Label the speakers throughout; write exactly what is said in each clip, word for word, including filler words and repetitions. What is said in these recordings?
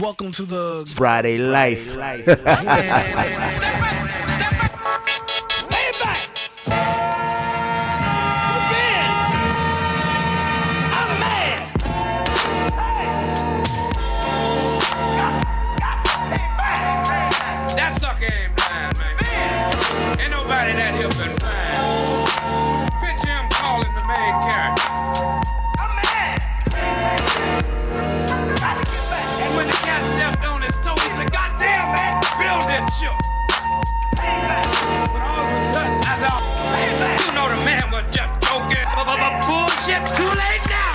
Speaker 1: Welcome to the
Speaker 2: Friday Life.
Speaker 1: Friday Life. Step back, step back. Lay it back. Again. I'm mad. Hey. That sucker ain't blind, man. Man. Ain't nobody that hip and blind. Picture him calling the main character. I'm mad. And when the cat stepped on his toe, he said, "Goddamn, man, build that shit." But all of a sudden, I said, "Oh, you know the man was just joking. Bullshit, too late now."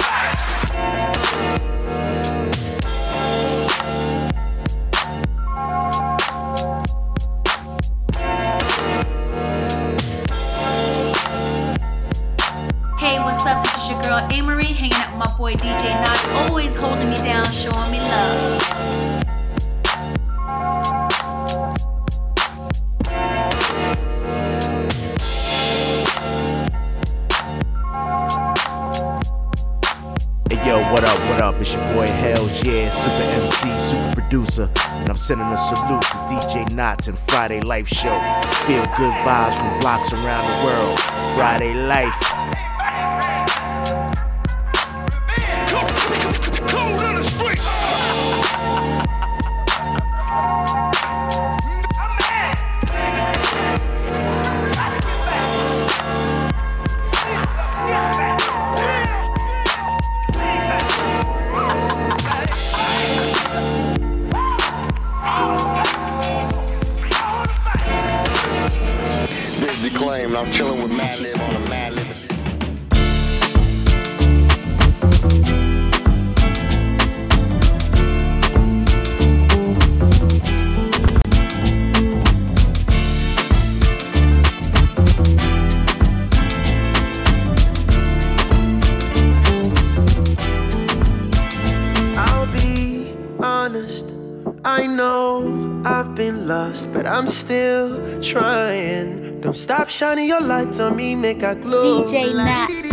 Speaker 3: Hey, what's up? This is your girl Amory, hanging out with my boy D J Knox, always holding me down, showing me love.
Speaker 2: Hey yo, what up, what up? It's your boy Hell Yeah, Super M C, Super Producer, and I'm sending a salute to D J Knots and Friday Life Show. Feel good vibes from blocks around the world. Friday Life.
Speaker 4: I'm chilling with Madlib on a Madlib.
Speaker 5: I'll be honest, I know I've been lost, but I'm still trying. Don't stop shining your lights on me, make I glow.
Speaker 6: D J Knots.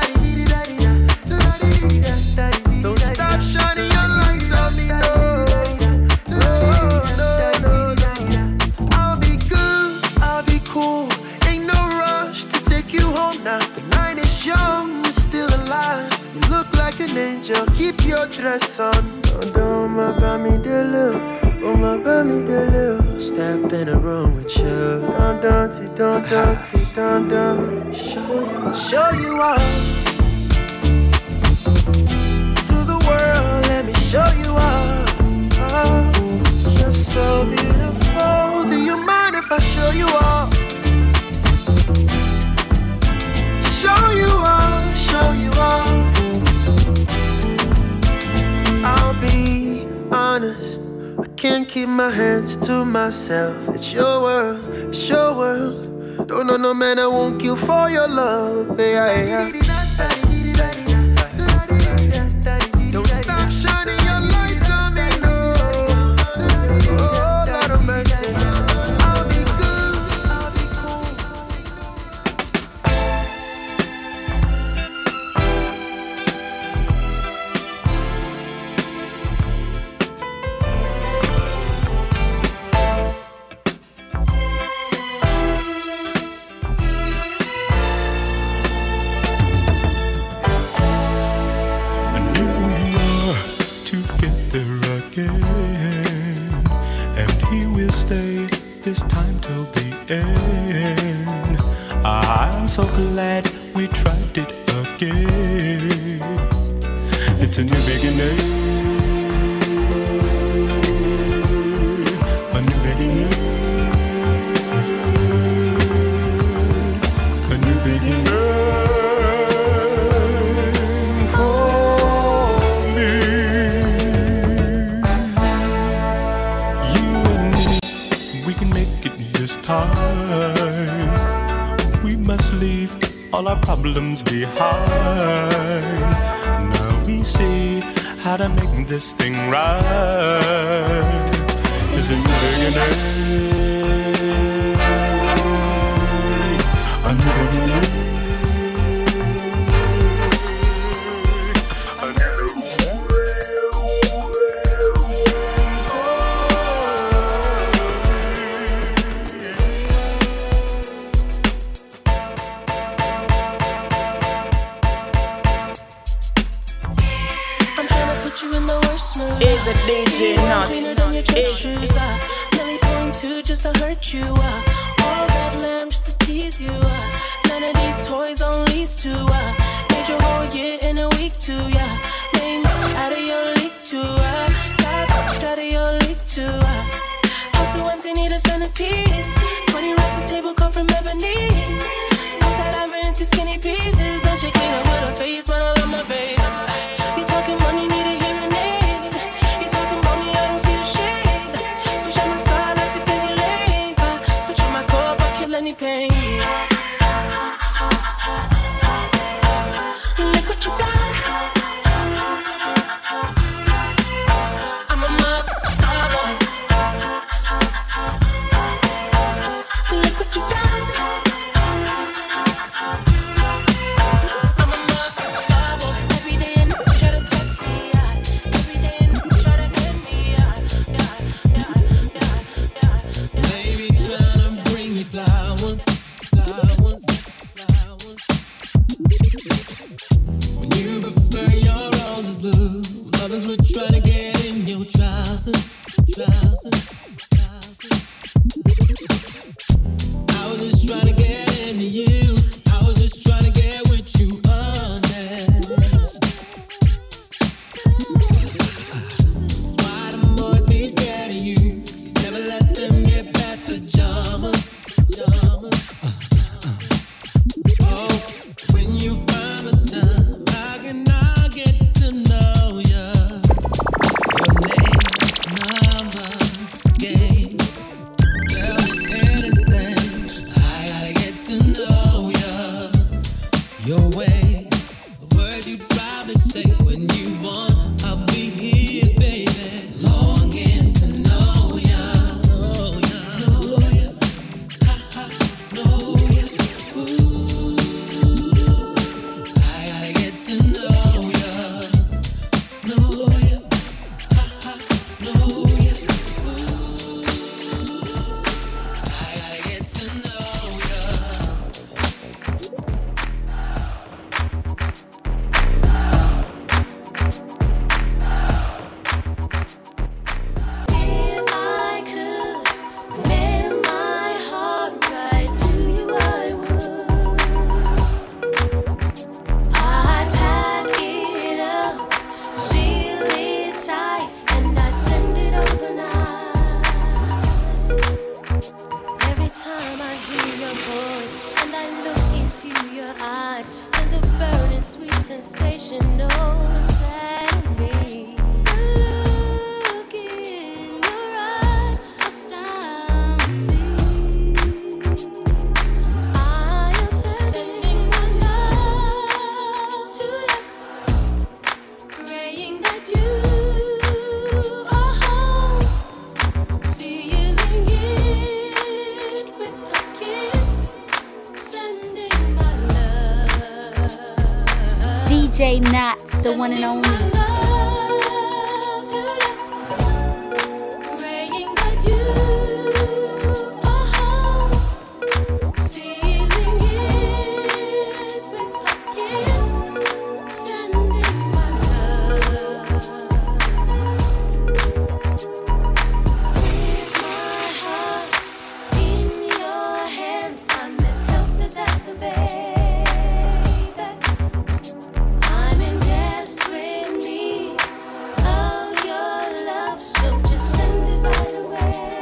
Speaker 5: Don't stop shining your lights on me, no. No, no, no, no. I'll be good, I'll be cool. Ain't no rush to take you home now. The night is young, we're still alive. You look like an angel, keep your dress on. Don't, don't, my baby, dear. Oh my baby, dear, step in a room with you. Don't, don't, don't, don't, don't, don't. Show you, show you all to the world. Let me show you all. Oh, you're so beautiful. Do you mind if I show you all? Show you all, show you all. I'll be honest, I can't keep my hands to myself. It's your world, it's your world. Don't know no man I won't kill for your love. Yeah, yeah. Don't stop shining your lights on me, no. Oh, Lord of mercy. I'll be good, I'll be cool.
Speaker 7: This time till the end. I'm so glad we tried it again. It's a new beginning. A new beginning. A new beginning for me. You and me, we can make it this time. We must leave all our problems behind. Now we see how to make this thing right. It's a new beginning. A new beginning. A new
Speaker 6: put you in the worst mood.
Speaker 8: Is it D J Nuts?
Speaker 6: Is Nelly paying too just to hurt you. Uh. All that lamb just to tease you. Uh. None of these toys on lease to. Uh. Made your whole year in a week too. Yeah, made me out of your league too. Uh. Side out of your league too. Uh. House so empty, need a centerpiece. Twenty racks a table come from ebony. Not that I ran to skinny pieces. Then she clean up with her face when I love my baby. You talking money, need a hearing aid. You talking about me, I don't see the shade. Switch on my side, I take any lane. Switch on my core, I kill any pain. Look what you done. I'm a mother star boy. Look what you done. I'm a mother star boy. Every day and night try to test me. Yeah. Every day and night try to hit me. Yeah, yeah, yeah, yeah, yeah.
Speaker 9: Baby, tryna bring me flowers, flowers, flowers. When you prefer your roses blue, others would try to get in your trousers, trousers, trousers. I was just trying to get into you. I was just trying to get with you honest. That's why them boys be scared of you. Never let them get past pajamas, pajamas. Oh, when you find the time, how can I get to know ya? Your name, number, game. Tell me anything. I gotta get to know ya. Your way, the words you probably say when you want. I'll be here, baby. Longing to know ya, know ya, know ya. Ha ha, know ya. Ooh, I gotta get to know ya, know ya. Ha ha, know ya. Ooh, I gotta get to know ya.
Speaker 6: If I could mail my heart right to you, I would. I'd pack it up, seal it tight, and I'd send it overnight. Every time I hear your voice and I look into your eyes, sends a burning sweet sensation all inside me. The look in your eyes astound me. I am sending my love to you, praying that you are home, sealing it with a kiss, sending my love.
Speaker 3: D J Nuts, the one and only.
Speaker 6: Praying that you are home, sealing it with a kiss, sending my love. With my heart in your hands, I'm as helpless as a baby. I'm in desperate need of your love, so just send it right away.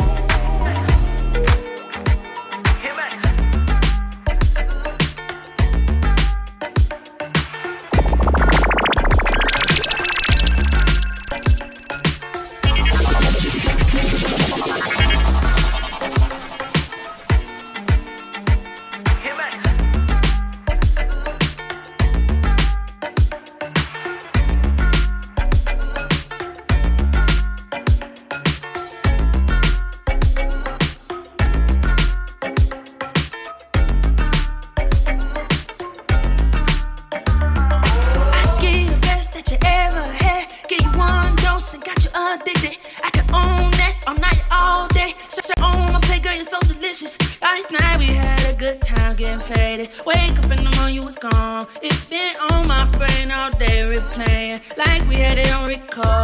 Speaker 6: I give you the best that you ever had. Give you one dose and got you addicted. I can own that all night, all day. So, so on my plate, girl, you're so delicious. Last night we had a good time getting faded. Wake up in the morning, you was gone. It's been on my brain all day replaying, like we had it on record.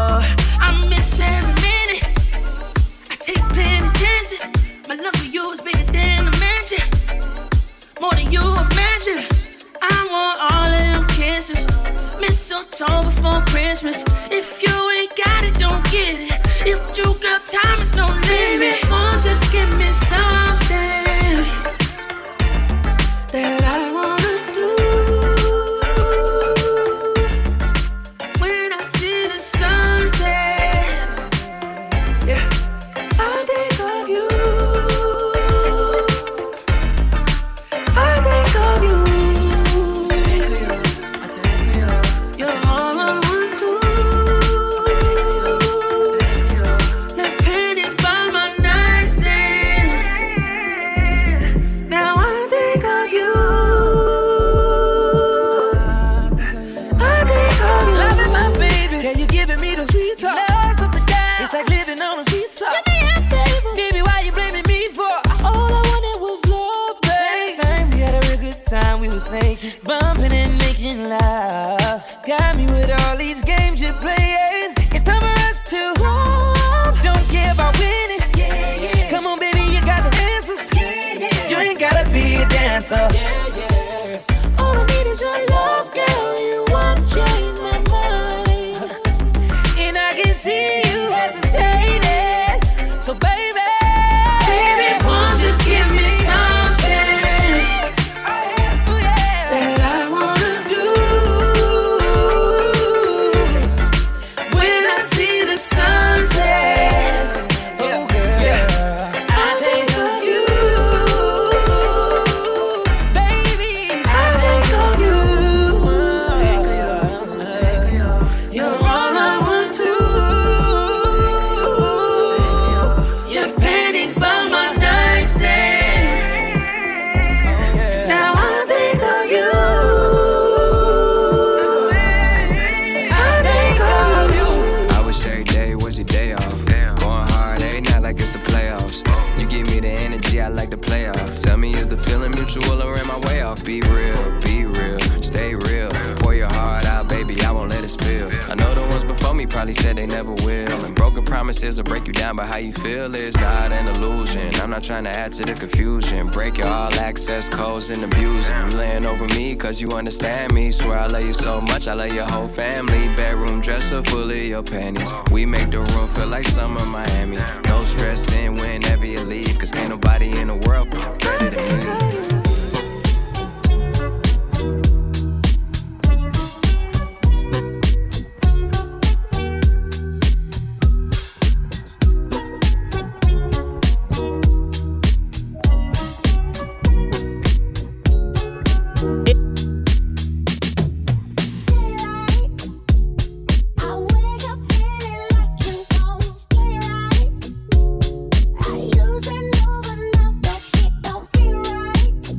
Speaker 6: want you. I want all of them kisses. Mistletoe before Christmas. If you ain't got it, don't get it. If you got time, it's no limit. Won't you give me something that I wanna do? When I see the sunset, yeah, I think of you. I think of you. You're all I want to. Left panties by my nightstand. Now I think of you. I think of you.
Speaker 10: Loving my baby, can you giving me the sweet talk? Love's up and down, it's like living on a seesaw. Give me a favor, baby, why you blaming me for? All I wanted was love, babe. Last time we had a real good time, we was naked, bumping and making love. Got me with all these games you're playing. It's time for us to grow up. Don't care about winning. Yeah, yeah. Come on, baby, you got the answers. Yeah, yeah. You ain't gotta be a dancer. Yeah, yeah. All I need is your love, girl. You won't change my mind. And I can see you hesitating. So, baby,
Speaker 6: Baby, won't you give me something
Speaker 10: oh, yeah.
Speaker 6: that I wanna do? When I see the sunset,
Speaker 10: Oh, girl.
Speaker 6: I think of you.
Speaker 10: Baby,
Speaker 6: I think of you. You're all I want to. Your panties by my nightstand. Now I think of you. I think of you.
Speaker 11: I wish every day was your day off. Going hard every night like it's the playoffs. You give me the energy, I like to play off. Tell me, is the feeling mutual or am I way off? Be real, be real, stay real. Pour your heart out, baby, I won't let it spill. I know the ones before me probably said they never will. And broken promises will break you down, but how you feel is not an illusion. I'm not trying to add to the confusion. Break your all access codes and abusing. You laying over me cause you understand me. Swear I love you so much, I love your whole family. Bedroom dresser full of your panties. We make the room feel like summer Miami. No stressing whenever you leave, cause ain't nobody in the world better than me.
Speaker 12: I use and move enough that shit don't feel right.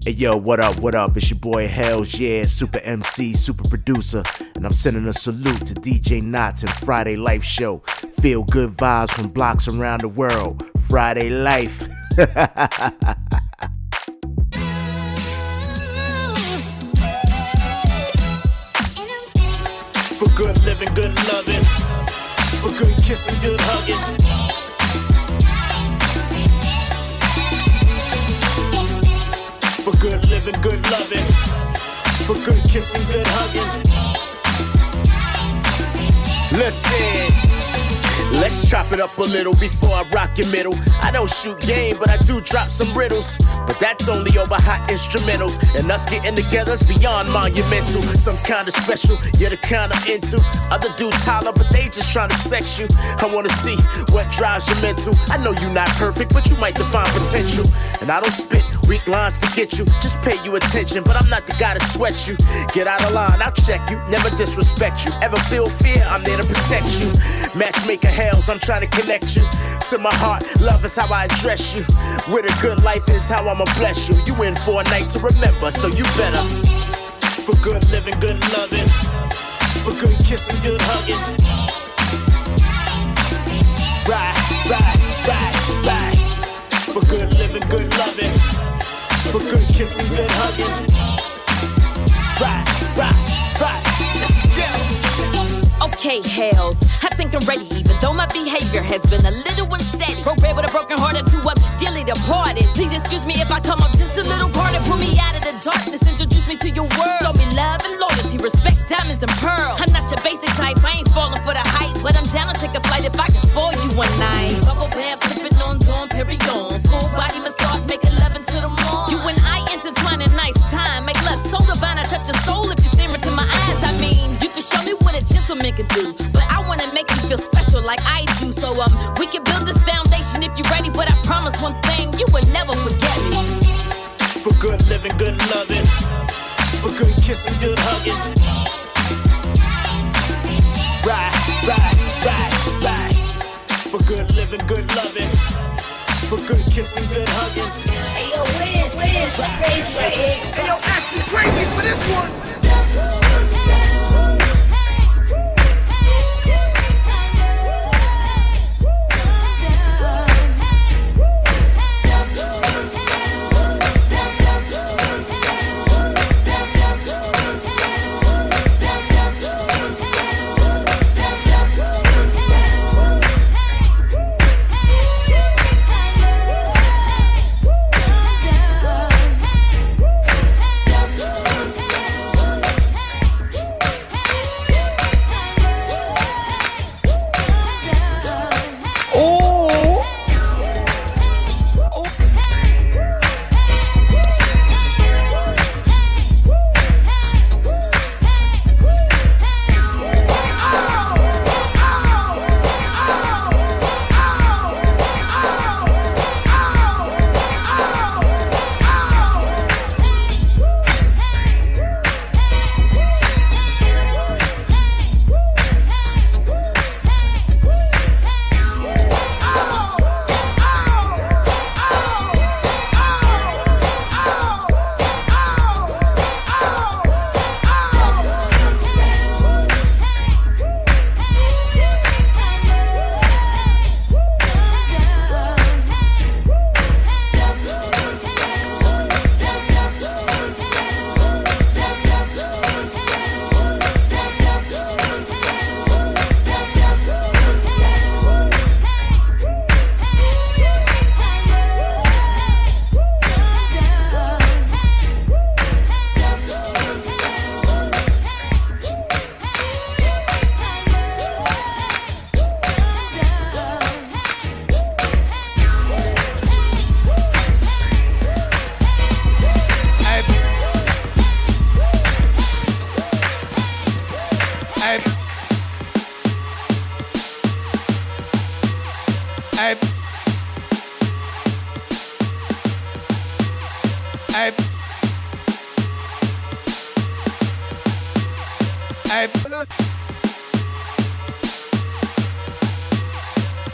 Speaker 2: Hey yo, what up, what up? It's your boy Hells, yeah, super M C, super producer. And I'm sending a salute to D J Knots and Friday Life Show. Feel good vibes from blocks around the world. Friday Life.
Speaker 12: For good living, good loving. For good kissing, good hugging. For good living, good loving. For good kissing, good hugging. Listen, let's chop it up a little before I rock your middle. I don't shoot game, but I do drop some riddles. But that's only over hot instrumentals. And us getting together's beyond monumental. Some kind of special, you're the kind I'm into. Other dudes holler, but they just trying to sex you. I wanna see what drives your mental. I know you're not perfect, but you might define potential. And I don't spit weak lines to get you. Just pay you attention, but I'm not the guy to sweat you. Get out of line, I'll check you. Never disrespect you. Ever feel fear? I'm there to protect you. Matchmaker Hells, I'm trying to connect you to my heart. Love is how I address you. Where the good life is, how I'ma bless you. You in for a night to remember, so you better. For good living, good loving. For good kissing, good hugging. Right, right, right, right. For good living, good loving. For good kissing, good hugging. Right, right, right. Let's go.
Speaker 13: Okay, Hells, I think I'm ready, even though my behavior has been a little unsteady. Broke bread with a broken heart or two up, dearly departed. Please excuse me if I come up just a little guarded. Pull me out of the darkness, introduce me to your world. Show me love and loyalty, respect, diamonds and pearls. I'm not your basic type, I ain't falling for the hype, but I'm down to take a flight if I can spoil you one night. Bubble bath, slipping on, Dawn Perignon. Full body massage, making love until the morn. You and I intertwine a nice time, make love so divine, I touch your soul if you stare into my eyes. I mean, you can show me what a gentleman can do, but I wanna make you feel special like I do. So um, we can build this foundation if you're ready, but I promise one thing, you will never forget me.
Speaker 12: For good living, good loving. For good kissing, good hugging. Right, right, right, right. For good living, good loving. For good kissing, good hugging.
Speaker 14: Hey yo, Wiz, Wiz, crazy right here.
Speaker 12: Hey yo, Ashley, crazy for this one.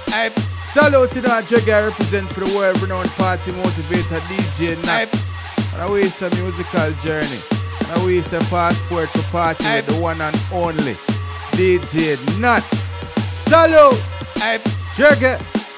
Speaker 15: Salute to that Jagger, represent for the world renowned party motivator D J Knots. And we say musical journey. And we say passport to party with the one and only D J Nuts. Salute!
Speaker 16: I
Speaker 15: Jugget.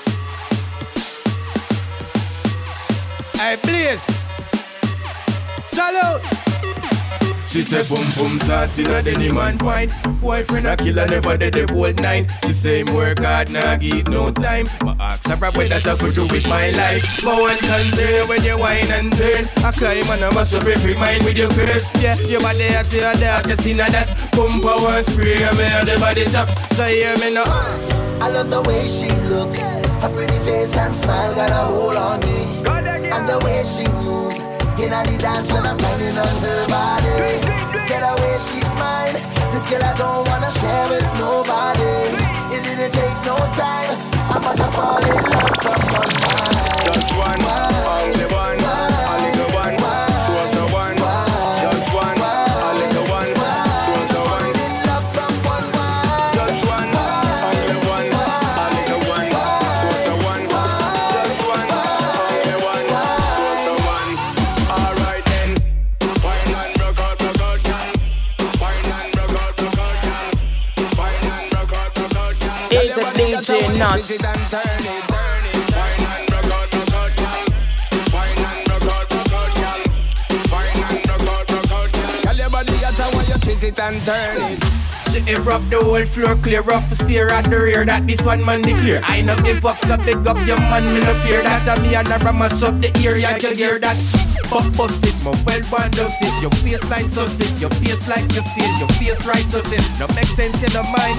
Speaker 16: I Blaze. Salute!
Speaker 17: She say boom boom sauce in a any man point. Boyfriend a killer never did the whole night. She say him work hard nah give no time. My ask her what that have to do with my life. My one concern when you whine and turn. I climb and I must up every mind with your curse. Yeah, you body at your dad, you seen that. Pump power spray me at the body shop. So hear me now.
Speaker 5: I love the way she looks. Her pretty face and smile got a hold on me. And the way she moves in the dance when I'm grinding on her body. Get away, she's mine. This girl I don't wanna share with nobody. It didn't take no time. I'm about to fall in love from one time.
Speaker 17: Just one, only one, only the one. She was the one. Just one, only the one. She was the one. Just one, only one, only the one. She was the one. Just one, only one. She was the one. Alright then, wine and rock out, rock out, girl. Wine and rock out, rock out, girl. Wine and rock out, rock out, girl.
Speaker 8: It's a D J Nuts.
Speaker 16: It and turn it. She erupt the whole floor, clear up, steer at the rear. That this one man declare. I no give up, so big up your man, me no fear that. A me and a mash up the area, you hear that? Bust bust it, my well one does it. Your baseline so sick, your face like you see it, your face righteous it. No make sense in the mind.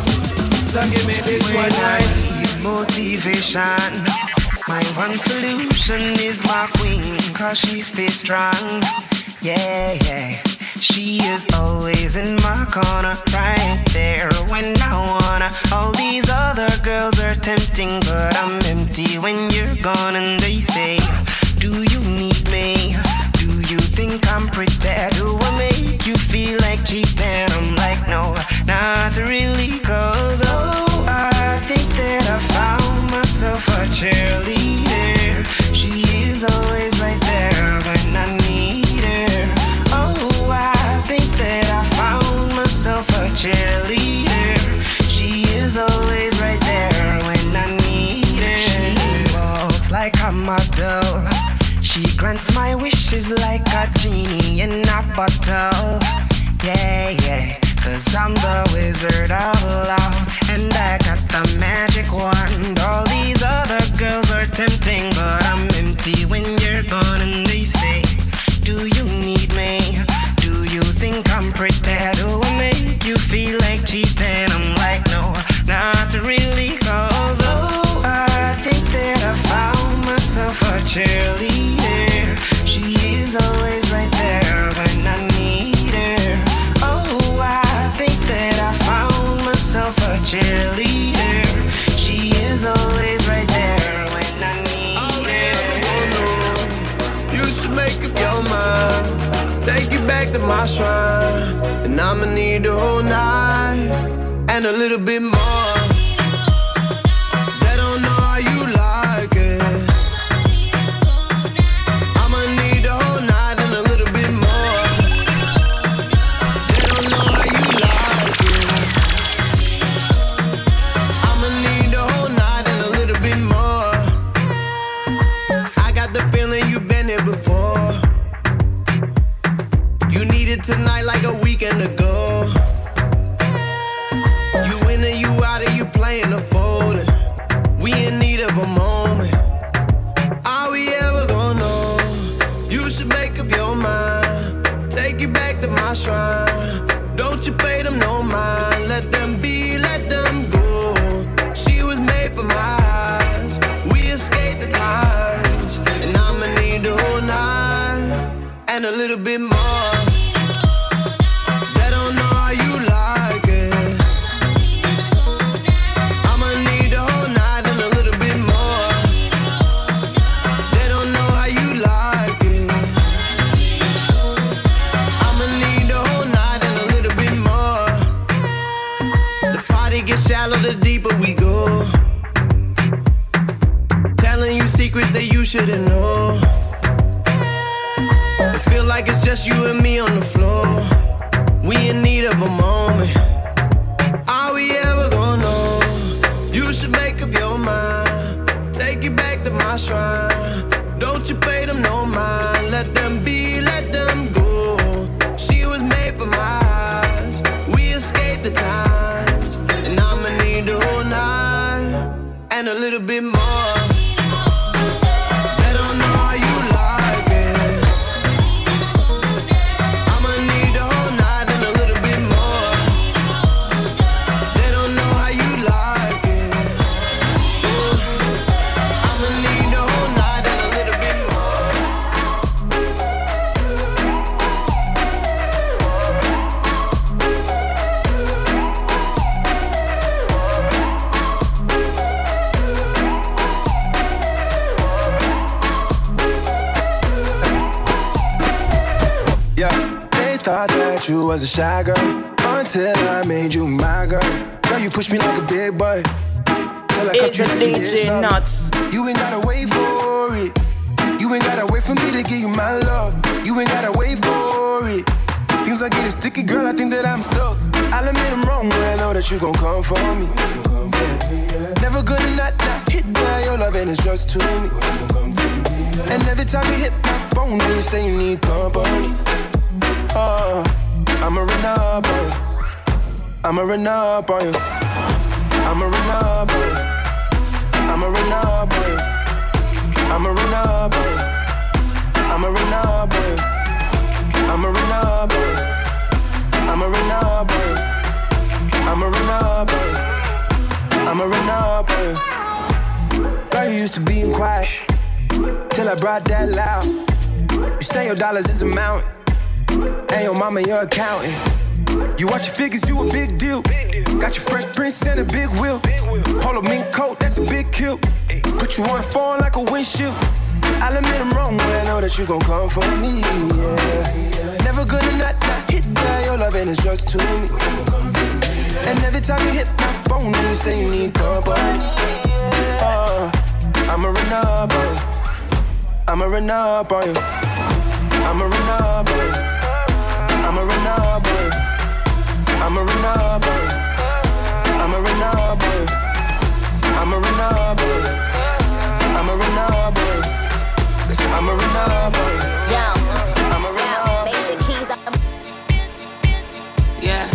Speaker 16: So give me this
Speaker 18: when
Speaker 16: one
Speaker 18: I
Speaker 16: night.
Speaker 18: need motivation, my one solution is my queen, cause she stays strong. Yeah, yeah. She is always in my corner, right there when I wanna. All these other girls are tempting, but I'm empty when you're gone. And they say, do you need me? Do you think I'm pretty? Do I make you feel like cheating? I'm like, no, not really, cause oh, I think that I found myself a cheerleader. She is always right there when I need her. Oh, I think that I found myself a cheerleader. She is always right there when I need her. She walks like a model. She grants my wishes like a genie in a bottle. Yeah, yeah, cause I'm the wizard of love, and I got the magic wand. All these other girls are tempting, but I'm empty when you're gone. And they say, do you need me? Do you think I'm pretty? Do I make you feel like cheating? I'm like, no, not really, cause oh, I think that I found myself a cheerleader. She is always right there when I need her. Oh, I think that I found myself a cheerleader. She is always right there when I need her.
Speaker 5: You should make up your mind. Take it back to my shrine. And I'ma need the whole night and a little bit more. They don't know how you like it. I'ma need the whole night and a little bit more. They don't know how you like it. I'ma need the whole night and a little bit more. I got the feeling you've been here before. You need it tonight like a weekend ago. You in or you out or you playing the folding. We in need of a moment. Are we ever gonna know? You should make up your mind. Take it back to my shrine. Don't you pay them no mind. Let them be, let them go. She was made for my eyes. We escaped the times. And I'ma need the whole night and a little bit more. The deeper we go, telling you secrets that you shouldn't know. like it's just you and me on the floor. We in need of a moment. Are we ever gonna know? You should make up your mind. Take it back to my shrine. Don't you pay them no mind. Let them be, let them go. She was made for my eyes. We escaped the times. And I'ma need the whole night. And a little bit more.
Speaker 19: You was a shy girl until I made you my girl. Girl, you pushed me like a big boy. Till I
Speaker 8: it's a like D J Nuts.
Speaker 19: You ain't gotta wait for it. You ain't gotta wait for me to give you my love. You ain't gotta wait for it. Things are getting sticky, girl. I think that I'm stuck. I'll admit I'm wrong, but I know that you gon' come for me. Yeah. Never gonna not, not hit by your love, and it's just to me. And every time you hit my phone, you say you need company. Oh. I'ma run up on you. I'ma run up on you. I'ma run up on you. I'ma run up on you. I'ma run up on you. I'ma run up on you. I'ma run up on you. I'ma run up on you. I'ma run up on you. I'ma run up on you. Girl, you used to being quiet till I brought that loud. You say your dollars is a mountain. And your mama, your accountant. You watch your figures, you a big deal. Got your Fresh Prince and a big wheel. Polo mink coat, that's a big kill. Put you on the phone like a windshield. I'll admit I'm wrong, but I know that you gon' come for me, yeah. Never gonna not, not hit by your love, and it's just to me. And every time you hit my phone, you say you need company. Uh, I'ma run up on you. I'ma run up on you. I'ma run up on you. I'ma run up on you. I'ma run up on you. I'ma run up on you. I'ma run up on you. I'ma run up on you. I'ma run up on you.
Speaker 13: Yo,
Speaker 19: I'ma run up.
Speaker 13: Major keys up.
Speaker 20: Yeah.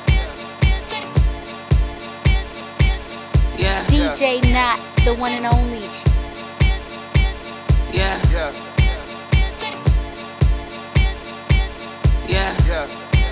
Speaker 20: Yeah.
Speaker 21: D J Nuts, the one and only.
Speaker 20: Yeah.
Speaker 19: Yeah.
Speaker 20: Yeah.
Speaker 19: Yeah.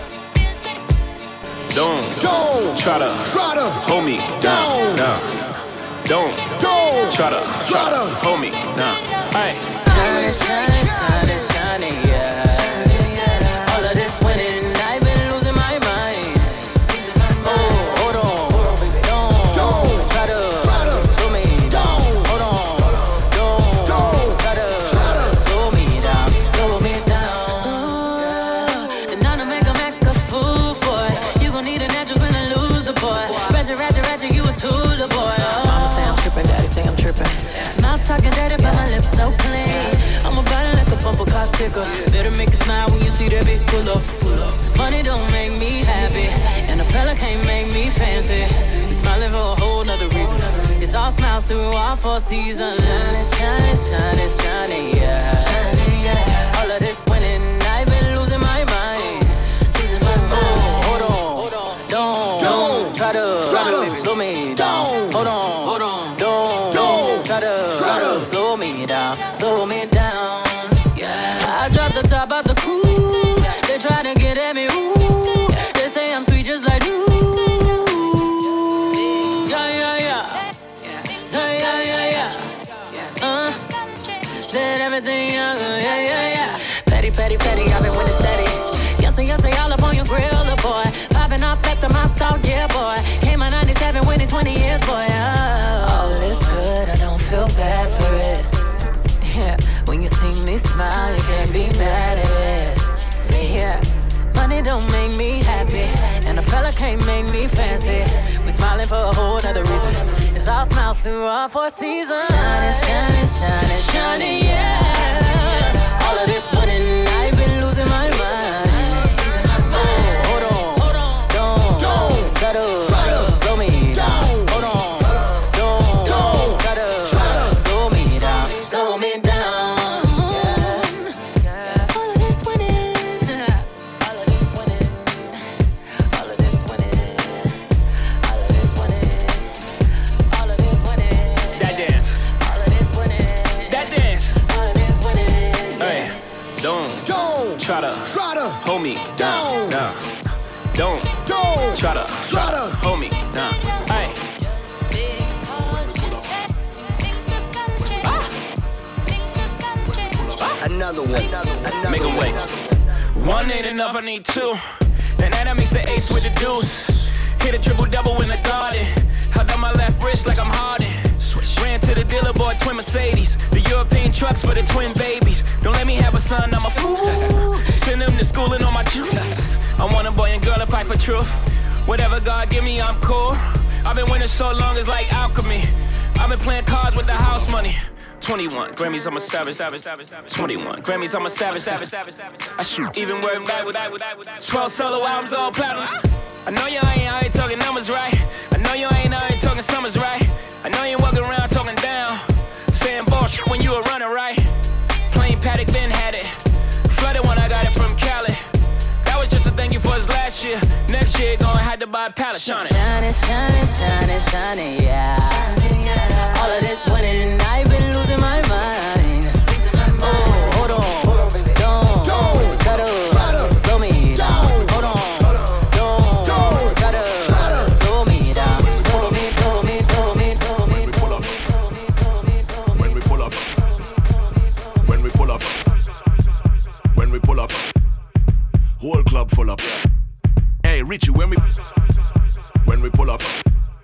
Speaker 22: Don't,
Speaker 19: don't
Speaker 22: try to,
Speaker 19: try to
Speaker 22: hold me down. Nah. Don't,
Speaker 19: don't
Speaker 22: try to,
Speaker 19: try to
Speaker 22: hold me down. Hey.
Speaker 20: Shining, shining, shining, shining, yeah. All of this winning, I've been losing my mind. Oh, hold on, don't, don't try to, try to slow me down. Hold on, don't, don't try to, try to slow me down, slow me down. Uh, and now to make a make a fool for it. You gon' need a natural when I lose the boy. Ratchet, ratchet, ratchet, you a tool, the boy. Uh, Mama say I'm tripping, daddy say I'm tripping. Mouth talking dirty, but my lips so clean. I'm a body like a bumper car sticker. Better make it smile when you see that big pull up. Money don't make me happy, and a fella can't make me fancy. We smiling for a whole nother reason. It's all smiles through all four seasons. Shining, shining, shining, shining, yeah. Shining, yeah. All of this winning, I've been losing my mind. Losing my mind. Oh, hold on, don't, don't try to, try to slow me down. Hold on, hold on, don't, don't try to, try to slow me down, slow me down. Yeah, I dropped the top out the coupe. They try to get at me, ooh. They say I'm sweet just like you. Yeah, yeah, yeah. Say yeah, yeah, yeah. Uh, said everything, yeah, yeah, yeah, yeah. Petty, petty, petty, I've been winning steady. Yes, and yes, they all up on your grill, oh boy. Popping off at the mouth, talk, yeah, boy. Came out ninety-seven, winning twenty years, boy. Oh, all is good, I don't feel bad for it. Yeah, when you see me smile, you can't be mad at it. Yeah, money don't make me happy, and a fella can't make me fancy. We smiling for a whole nother reason. It's all smiles through all four seasons. Shining, shining, shining, shining, yeah. All of this winning, I've been losing my mind. Oh, hold on, hold on, don't, don't try to, try to slow me down. Hold on, don't, don't try to, try to slow me down, slow me down. Yeah. All of this winning, all of this winning, all of this winning, all of this winning, all of this winning.
Speaker 22: That dance.
Speaker 20: All of this winning.
Speaker 22: That dance.
Speaker 20: All of this winning.
Speaker 22: Hey, don't,
Speaker 5: Don't
Speaker 22: try to,
Speaker 5: try to
Speaker 22: hold me
Speaker 5: down.
Speaker 22: down. Don't,
Speaker 5: Don't
Speaker 22: try to,
Speaker 5: try to
Speaker 22: hold me down. Hey.
Speaker 12: Another one. Another
Speaker 22: Make 'em wait. One ain't enough, I need two. And then I mix the ace with the deuce. Hit a triple double in the garden. Held on my left wrist like I'm Harden. Ran to the dealer, bought twin Mercedes. The European trucks for the twin babies. Don't let me have a son, I'm a fool. Send them to school and on my juice. I want a boy and girl to fight for truth. Whatever God give me, I'm cool. I've been winning so long, it's like alchemy. I've been playing cards with the house money. twenty-one Grammys, I'm a savage. twenty-one Grammys, I'm a savage. I shoot even word back with twelve solo albums, all platinum. I know you ain't out here talking numbers right. I know you ain't out here talking summers right. I know you ain't walking around talking down, saying bullshit when you were running right. Plain Paddock, Ben had it. Flooded when I got it from Cali. That was just a thank you for his last year. Next year, gonna have to buy a pallet. Shine it.
Speaker 20: Shining, shining, shining, shining, yeah. All of this winning, I've been losing my mind. Oh, hold on, don't, don't try to slow me down. Hold on, don't try to slow me down. Slow me, slow me, slow me, slow me, slow me, slow me, slow me, slow me.
Speaker 19: When we pull up, when we pull up, when we pull up, whole club full up. Hey Richie, when we when we pull up,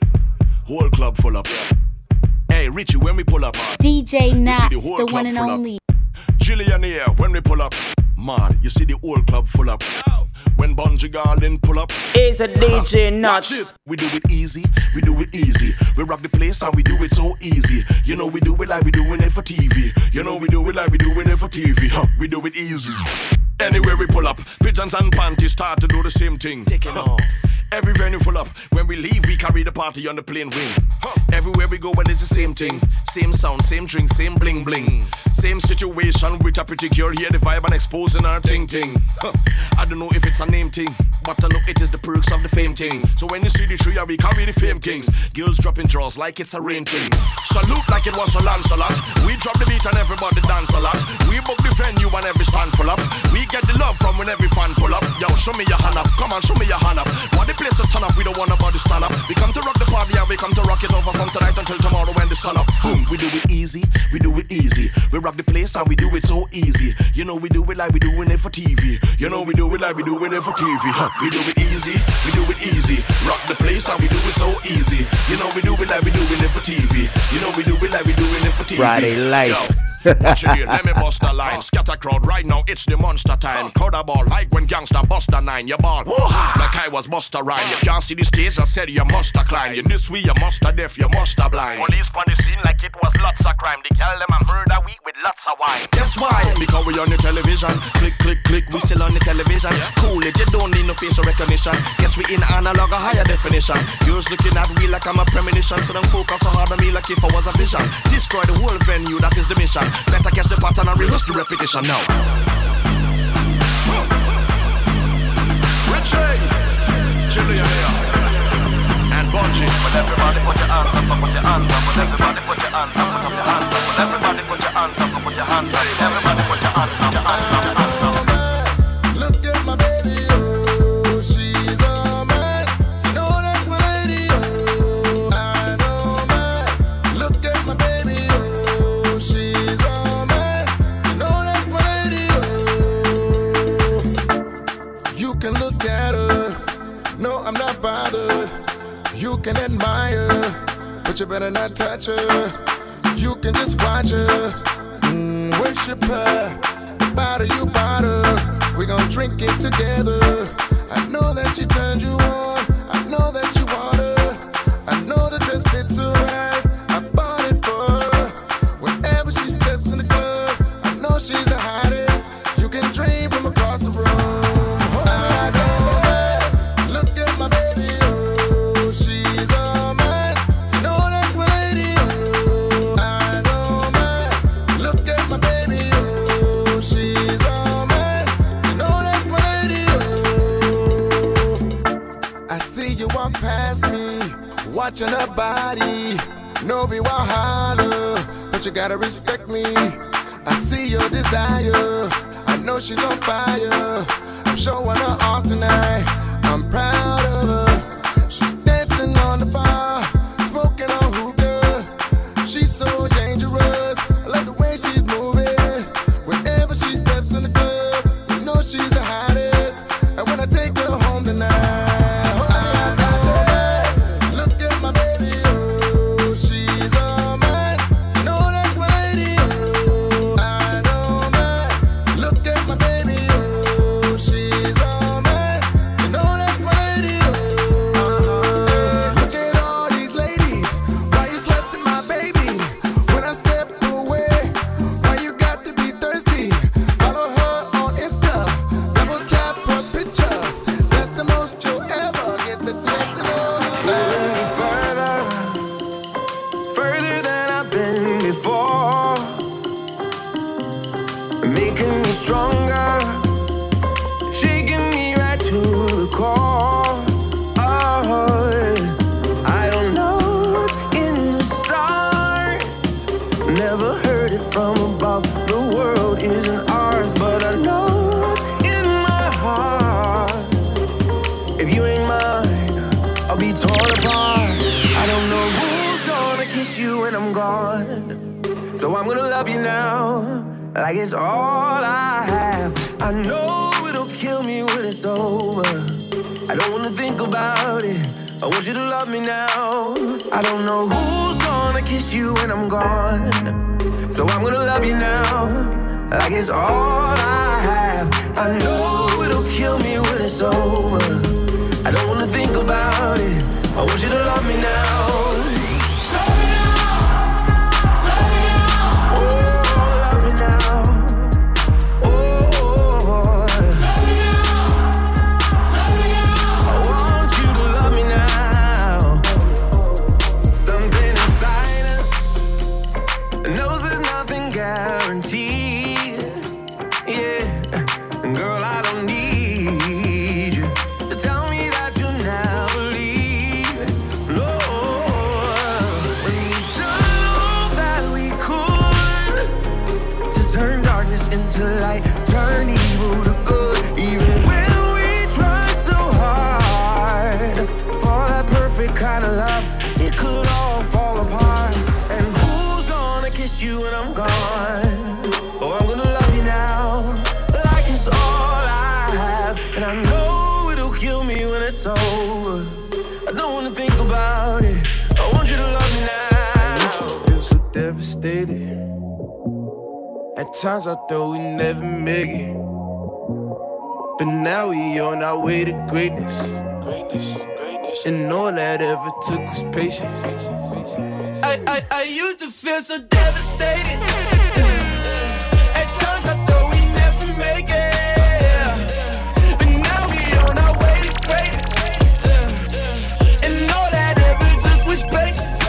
Speaker 19: whole club full up. Hey Richie, when we pull up,
Speaker 21: D J Nats,
Speaker 19: the, whole
Speaker 21: the
Speaker 19: club
Speaker 21: one and
Speaker 19: full
Speaker 21: only.
Speaker 19: Up. Jillian here, when we pull up, man, you see the whole club full up. When Bungie Garland pull up,
Speaker 8: it's a D J Nuts.
Speaker 19: We do it easy, we do it easy. We rock the place and we do it so easy. You know we do it like we doing it for T V. You know we do it like we doing it for T V. Huh, we do it easy. Anywhere we pull up, pigeons and panties start to do the same thing. Taking off. Every venue full up. When we leave, we carry the party on the plane wing. Huh. Everywhere we go, but it's the same thing. Same sound, same drink, same bling bling. Same situation with a pretty girl here, the vibe and exposing her ting ting. Huh. I don't know if it's a name thing, but I know it is the perks of the fame thing. So when you see the trio, we carry the fame kings. Girls dropping draws like it's a rain thing. Salute like it was a Lancelot. We drop the beat and everybody dance a lot. We book the venue and every stand full up. We get the love from when every fan pull up. Yo, show me your hand up. Come on, show me your hand up. Want the place to turn up, we don't want nobody stand up. We come to rock the party and we come to rock it over from tonight until tomorrow when the sun up. Boom, we do it easy, we do it easy. We rock the place and we do it so easy. You know we do it like we doing it for T V. You know we do it like we doing it for T V. Huh. We do it easy, we do it easy. Rock the place and we do it so easy. You know we do it like we doing it for T V. You know we do it like we doing it for T V.
Speaker 2: Friday Life.
Speaker 19: Yo. Watch it here, let me bust the line. Scatter crowd right now, it's the monster time. Crowd a ball like when gangster bust a nine. You ball, woo-ha, like I was Busta Rhyme. You can't see the stage, I said you must a climb. You this way, you must a deaf, you must a blind. Police on the scene like it was lots of crime. They girl them a murder week with lots of wine. That's why, because we on the television. Click, click, click, we still on the television. Cool it, you don't need no facial recognition. Guess we in analog, a higher definition. Girls looking at me like I'm a premonition. So don't focus so hard on me like if I was a vision. Destroy the whole venue, that is the mission. Better catch the pattern and rehearse the repetition now. Richie, Julia and Bungie. But everybody put your hands up, put your hands up. But everybody put your hands up, put your hands up. But everybody put your hands up, put your hands up. Everybody put your hands up, your hands up, your hands up.
Speaker 5: Look at my baby, oh, she's a man. You know that's my lady, oh, I don't mind. Look at my baby, oh, she's a man. You know that's my lady, oh. You can look at her, no, I'm not bothered. You can admire, but you better not touch her. You can just watch her, mm, worship her, bother you, bother. We gon' drink it together. I know that she turned you on. I know that you want her. I know the dress fits her right. I bought it for her. Whenever she steps in the club, I know she's the hottest.
Speaker 1: watching her body. No be Wahala, but you gotta respect me. I see your desire. I know she's on fire. I'm showing her off tonight. I'm proud of her. She's dancing on the fire, smoking on hookah. She's so dangerous. I like the way she's moving. Whenever she steps in the club, you know she's the hottest. And when I take her home tonight.
Speaker 18: Like it's all I have. I know it'll kill me when it's over. I don't wanna think about it. I want you to love me now. I don't know who's gonna kiss you when I'm gone. So I'm gonna love you now. Like it's all I have. I know it'll kill me when it's over. I don't wanna think about it. I want you to love me now.
Speaker 4: At times I thought we never make it, but now we on our way to greatness. And all that ever took was patience. I, I, I used to feel so devastated. At times I thought we never make it, but now we on our way to greatness. And all that ever took was patience.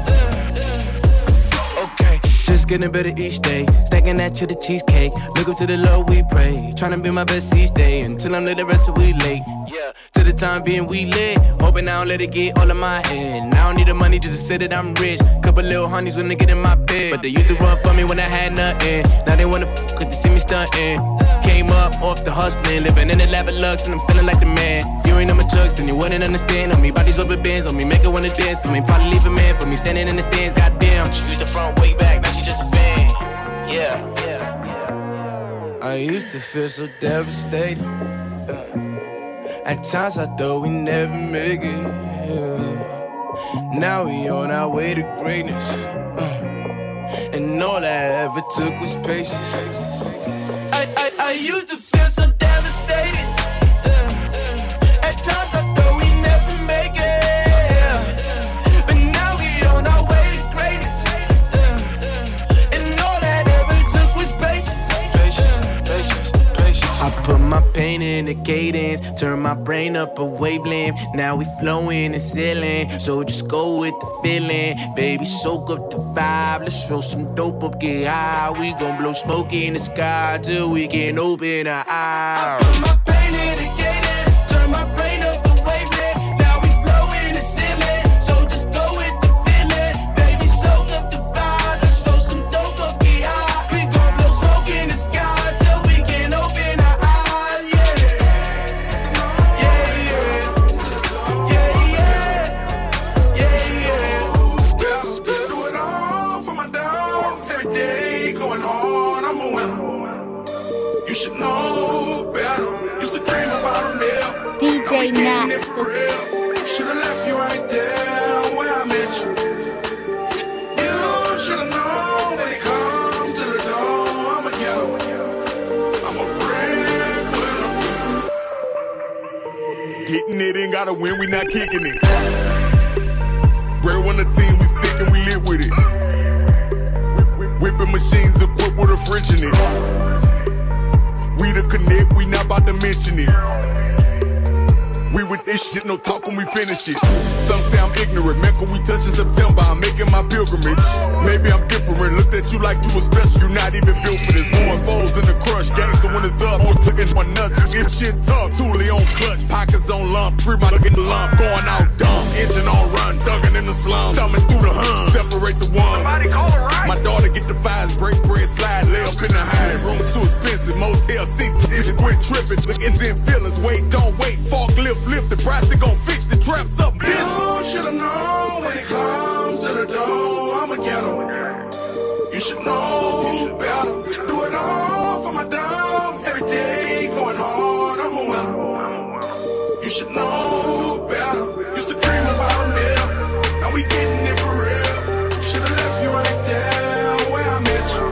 Speaker 4: Okay, just getting better each day. Stacking that to the cheesecake. Look up to the Lord we pray. Tryna be my best each day until I'm late the rest of we late. Yeah, to the time being we lit. Hoping I don't let it get all of my head. And I don't need the money just to say that I'm rich. Couple little honeys when they get in my bed, but they used to run for me when I had nothing. Now they wanna f*** cause they see me stunting. Came up off the hustling, living in the lap of lux and I'm feeling like the man. If you ain't on my chucks, then you wouldn't understand. On me, bodies rubber bands, on me, make her wanna dance. For me, probably leave a man, for me, standing in the stands, goddamn. She used the front way back, now she just a band. Yeah, yeah, yeah. I used to feel so devastated. Uh, at times I thought we never make it. Yeah. Now we on our way to greatness. Uh, and all I ever took was patience. I, I, I used to feel so devastated. Uh, at times I thought we never make it. But now we on our way to greatness. Uh, and all that ever took was patience. Patience, patience, patience. I put my pain in the cadence, turn my brain up a wavelength. Now we flowing and sailing, so just go with the feeling. Baby, soak up the vibe, let's throw some dope up, get high. We gon' blow smoke in the sky till we can open our eyes. I put my pain in the cadence, turn my brain up a wavelength. Now we flowing and sailing, so just go
Speaker 7: gotta win, we not kicking it. Bread on the team, we sick and we lit with it. Whipping machines equipped with a French in it. We the connect, we not about to mention it. We with this shit, no talk when we finish it. Some say I'm ignorant, Mecca we touch in September, I'm making my pilgrimage. Maybe I'm different, looked at you like you was special, you not even built for this. More foes in the crush, gangster when it's up, more looking for nuts. If shit tough, Thule on clutch, pockets on lump, free my looking lump, going out dumb, engine on run, thugging in the slum, thumbing through the hun, separate the ones. My daughter get the fives, break bread, slide, lay up in the high room, too expensive, motel seats, if it's quit tripping, looking in feelings, wait, don't wait, forklift, lift the price, it gon' fix the traps up, bitch.
Speaker 19: You should've known when it comes to the dough, I'ma get 'em. You should know better. Do it all for my dogs. Every day going hard, I'm a winner. You should know better. Used to dream about a meal. Now we getting it for real. Should've left you right there where I met you.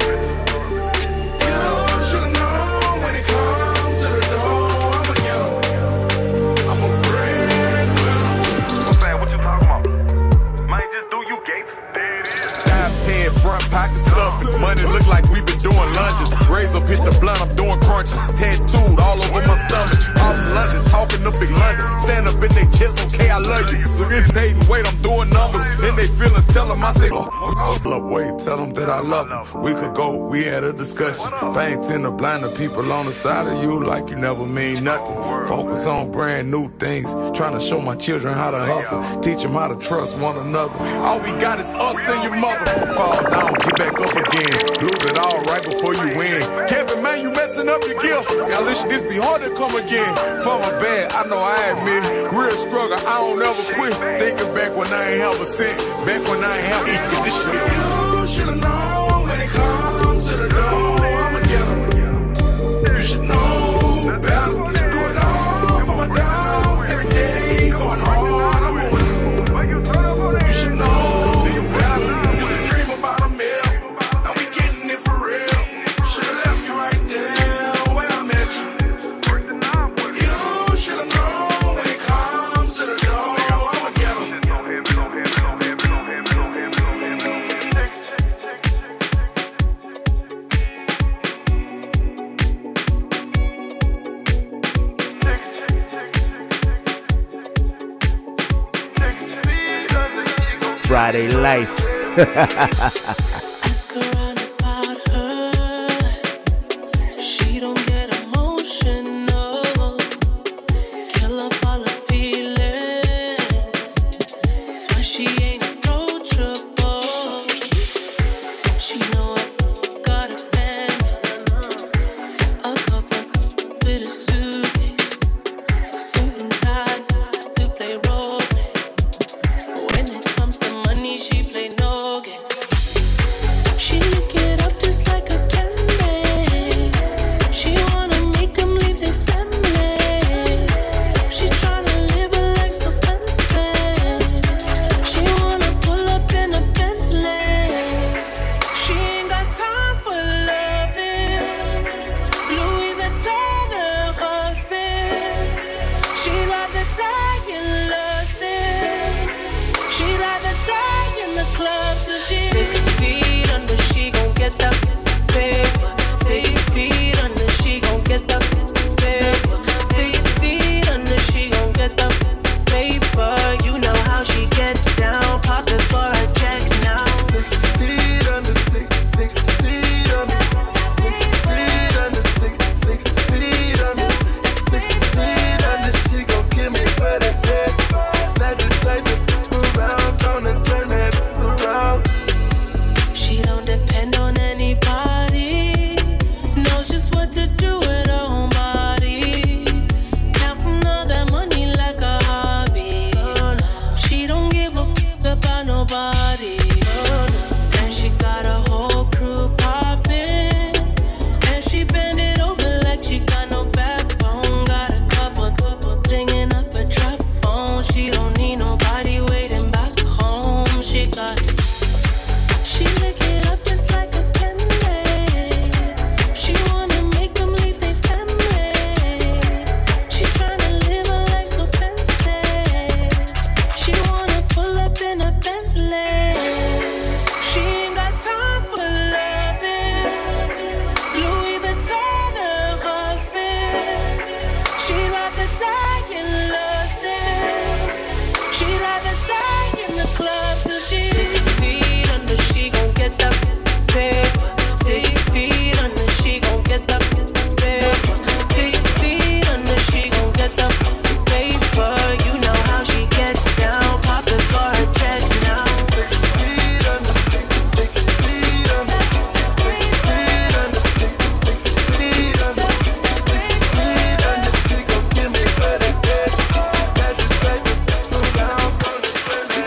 Speaker 19: You should've known when it comes to the dough, I'ma get 'em. I'm a breadwinner.
Speaker 17: What's that? What you talking about? Might just do you, Gates. There it is.
Speaker 7: Head front pocket stuff. Money look like we been doing lunges. Razor hit the blunt, I'm doing crunches. Tattooed all over my stomach. Out in London, talking to big London. Stand up in their chest, okay, I love you. So if they hating, wait, I'm doing numbers. In they feelings, tell them I say, oh, oh, wait, tell them that I love them. We could go, we had a discussion. If I ain't tend to blind the people on the side of you like you never mean nothing. Focus on brand new things. Trying to show my children how to hustle. Teach them how to trust one another. All we got is us and your mother. Fall down, get back up again. Lose it all right before you win. Kevin, man, you messing up your gift. Y'all listen, this be hard to come again. For my bad, I know I admit. Real struggle, I don't ever quit. Thinking back when I ain't have a cent. Back when I ain't have eaten this shit.
Speaker 19: You should've known when it comes to the dough, I'ma get 'em. You should know better. Do it all for my dogs. Every day going hard, I'm a winner. You should know better. Used to dream about a meal. Now we getting it for real. Should've left you right there where I met you. You should've known when it comes to the dough, I'ma get 'em.
Speaker 2: Friday Life.
Speaker 6: Ask around about her. She don't get emotional. Kill off all her feelings. Swear she ain't approachable. She know I got a famous. A couple with a suitcase. Suit and tie to play role play. When it comes to money, she play no games. She lick it up just like a candy. She wanna make them leave their family. She tryna live a life so fancy. She wanna pull up in a Bentley. She ain't got time for loving. Louis Vuitton her husband. She'd rather die in lusting. She'd rather die in the club. So she six feet under, she gon' get that paper. Six feet under, she gon' get that paper. Six feet under, she gon' get that paper. You know how she get down. Pop it for a check now.
Speaker 19: Six feet under, six, six feet under, six feet under, six, six feet under, six feet under. She gon' give me for the day. Not the type to around, gonna turn that around.
Speaker 6: She don't depend on anybody. Bentley. She ain't got time for loving. Louis Vuitton, her husband. She'd rather die in London. She'd rather die in the club till she's six feet under. She gon' get that paper. Six feet under. She gon' get that paper. Six feet under. She gon' get that paper. You know how she gets down. Pop it for her chest now. Six feet under. Six, six feet under. Six feet under. Six, six feet under. Six feet under. She gon' give me for the day. That's the type of thing down from the friend.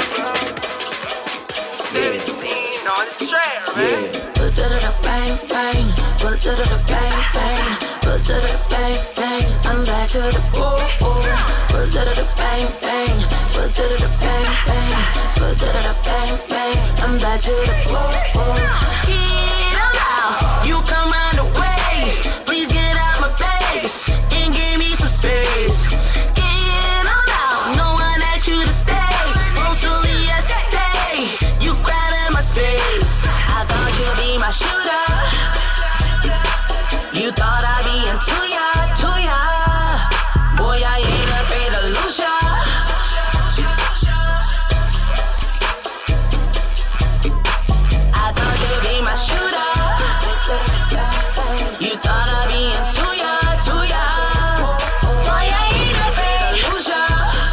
Speaker 5: seventeen on the track, man.
Speaker 6: Put da da da bang bang. Put da da da bang bang. Put da da da bang bang. I'm back to the oh oh. Put da da da bang bang. Put da da da bang bang. Put da da da bang bang. I'm back to the oh oh.
Speaker 5: Get out, you come round the way. Please get out my face and give me some space. Get on out, no one asked you to stay. Mostly yesterday, you crowded my space. I thought you'd be my shooter. You thought I'd be into ya, to ya. Boy, I ain't afraid to lose ya. I thought you'd be my shooter. You thought I'd be into ya, to ya. Boy, I ain't afraid to lose ya.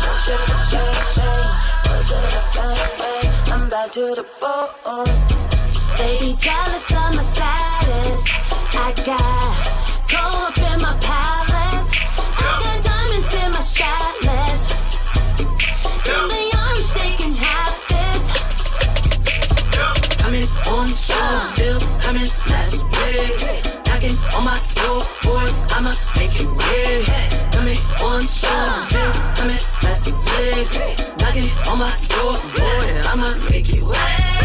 Speaker 6: I'm back to the ball. They be jealous of my status. I got gold up in my palace. I got diamonds in my shatless. In the Irish, they can have this.
Speaker 5: Coming on strong, still coming last place. Knocking on my door, boy, I'ma make it red. Coming on strong, still coming last place. Knocking on my door, boy, I'ma make it red.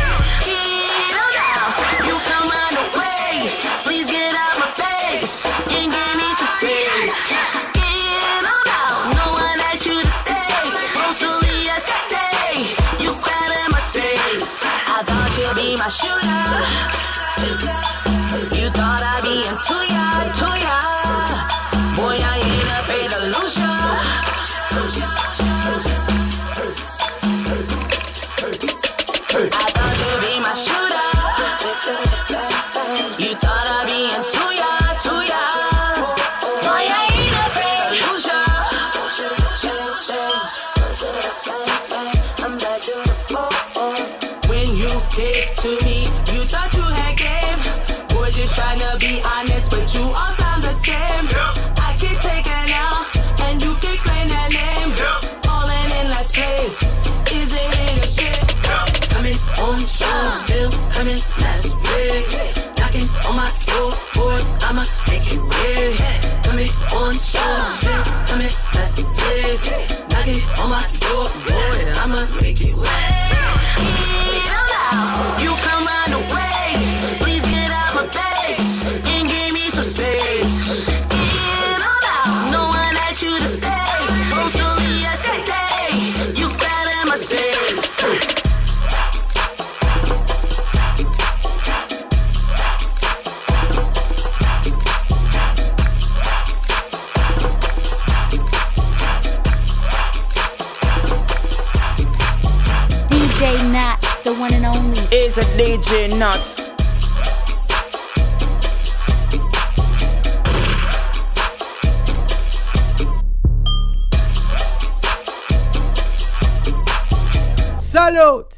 Speaker 5: You come round the way, please get out my face and give me some space. Get on out, no one asked you to stay. Mostly yesterday, you crowded my space. I thought you'd be my shooter. You thought I'd be into ya, to ya. Boy, I ain't afraid to lose ya. I thought you'd be my shooter. You thought I'd be into ya, to ya. Boy, I ain't afraid to lose ya.
Speaker 6: I'm back to the ball.
Speaker 5: When you came to me, you thought you had game. Boy, just tryna be honest, but you all sound the same. I can take it now, and you can claim that name. Falling in last place, isn't it a shit? Coming on strong, still coming last place. Knocking on my door, boy, I'ma make it red. Coming on strong, still coming last place. Knocking on my door, boy, I'ma make it red. You come round the way, please get out my face and give me some space. Get on out, no one asked you to stay. Mostly yesterday, you got in my space.
Speaker 21: D J Knots, the one and only.
Speaker 8: Is a D J Knots.
Speaker 15: Salute!